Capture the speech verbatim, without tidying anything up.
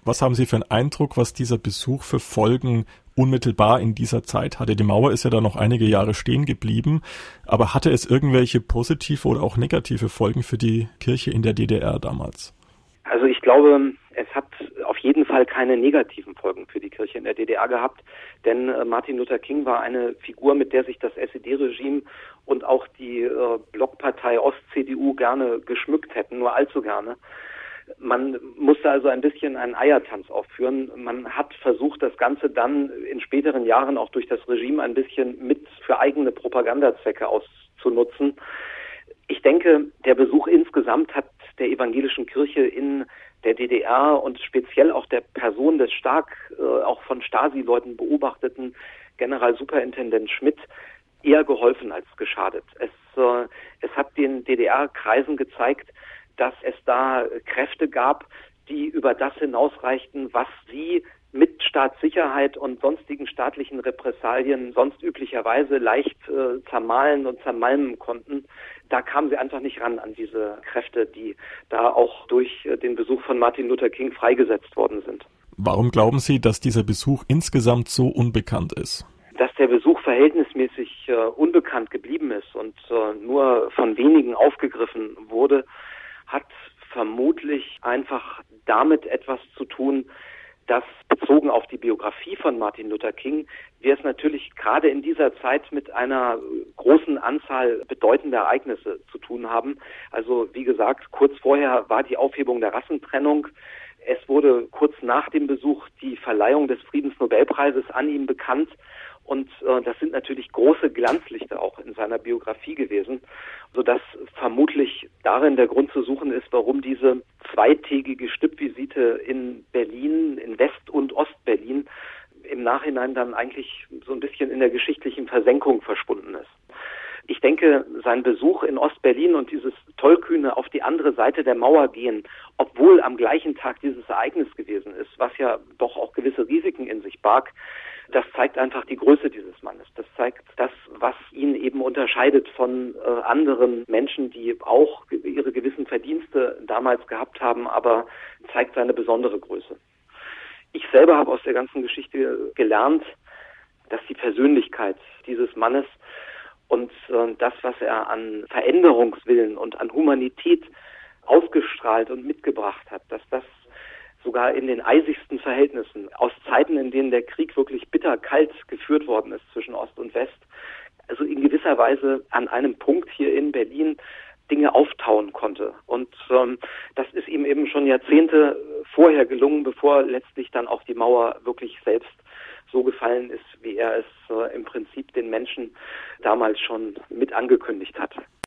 Was haben Sie für einen Eindruck, was dieser Besuch für Folgen unmittelbar in dieser Zeit hatte? Die Mauer ist ja da noch einige Jahre stehen geblieben, aber hatte es irgendwelche positive oder auch negative Folgen für die Kirche in der D D R damals? Also ich glaube, es hat auf jeden Fall keine negativen Folgen für die Kirche in der D D R gehabt, denn äh, Martin Luther King war eine Figur, mit der sich das S E D-Regime und auch die äh, Blockpartei Ost-C D U gerne geschmückt hätten, nur allzu gerne. Man musste also ein bisschen einen Eiertanz aufführen. Man hat versucht, das Ganze dann in späteren Jahren auch durch das Regime ein bisschen mit für eigene Propagandazwecke auszunutzen. Ich denke, der Besuch insgesamt hat der evangelischen Kirche in der D D R und speziell auch der Person des stark äh, auch von Stasi-Leuten beobachteten Generalsuperintendent Schmidt eher geholfen als geschadet. Es, äh, es hat den D D R-Kreisen gezeigt, dass es da Kräfte gab, die über das hinausreichten, was sie mit Staatssicherheit und sonstigen staatlichen Repressalien sonst üblicherweise leicht äh, zermahlen und zermalmen konnten. Da kamen sie einfach nicht ran an diese Kräfte, die da auch durch äh, den Besuch von Martin Luther King freigesetzt worden sind. Warum glauben Sie, dass dieser Besuch insgesamt so unbekannt ist? Dass der Besuch verhältnismäßig äh, unbekannt geblieben ist und äh, nur von wenigen aufgegriffen wurde, hat vermutlich einfach damit etwas zu tun, dass bezogen auf die Biografie von Martin Luther King wir es natürlich gerade in dieser Zeit mit einer großen Anzahl bedeutender Ereignisse zu tun haben. Also wie gesagt, kurz vorher war die Aufhebung der Rassentrennung. Es wurde kurz nach dem Besuch die Verleihung des Friedensnobelpreises an ihm bekannt. Und äh, das sind natürlich große Glanzlichter auch in seiner Biografie gewesen, sodass vermutlich darin der Grund zu suchen ist, warum diese zweitägige Stippvisite in Berlin, in West- und Ostberlin, im Nachhinein dann eigentlich so ein bisschen in der geschichtlichen Versenkung verschwunden ist. Ich denke, sein Besuch in Ostberlin und dieses tollkühne auf die andere Seite der Mauer gehen, obwohl am gleichen Tag dieses Ereignis gewesen ist, was ja doch auch gewisse Risiken in sich barg, das zeigt einfach die Größe dieses Mannes. Das zeigt das, was ihn eben unterscheidet von äh, anderen Menschen, die auch ihre gewissen Verdienste damals gehabt haben, aber zeigt seine besondere Größe. Ich selber habe aus der ganzen Geschichte gelernt, dass die Persönlichkeit dieses Mannes und äh, das, was er an Veränderungswillen und an Humanität ausgestrahlt und mitgebracht hat, dass das sogar in den eisigsten Verhältnissen, aus Zeiten, in denen der Krieg wirklich bitterkalt geführt worden ist zwischen Ost und West, also in gewisser Weise an einem Punkt hier in Berlin Dinge auftauen konnte. Und ähm, das ist ihm eben schon Jahrzehnte vorher gelungen, bevor letztlich dann auch die Mauer wirklich selbst so gefallen ist, wie er es äh, im Prinzip den Menschen damals schon mit angekündigt hat.